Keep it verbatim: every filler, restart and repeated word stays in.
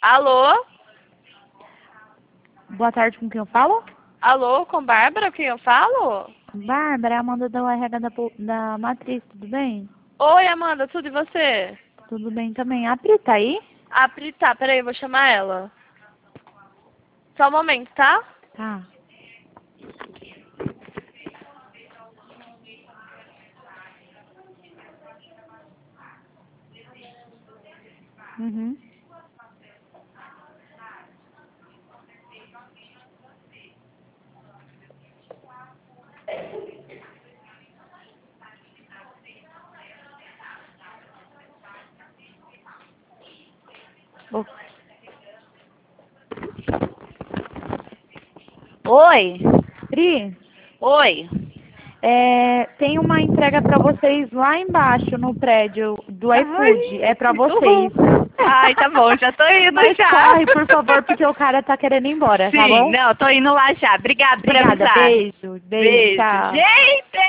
Alô? Boa tarde, com quem eu falo? Alô, com Bárbara, quem eu falo? Bárbara, é a Amanda da U R H da, po- da Matriz, tudo bem? Oi, Amanda, tudo e você? Tudo bem também. A Pri tá aí? A Pri tá, peraí, eu vou chamar ela. Só um momento, tá? Tá. Uhum. O- Oi. Pri, Oi. é, tem uma entrega pra vocês lá embaixo no prédio do iFood. É pra Ai, vocês. uhul. Ai, tá bom, já tô indo Mas já. corre, por favor, porque o cara tá querendo ir embora, tá Sim, bom? não, tô indo lá já. Obrigada por Obrigada, avisar. beijo, beijo, Beijo. tchau. Gente!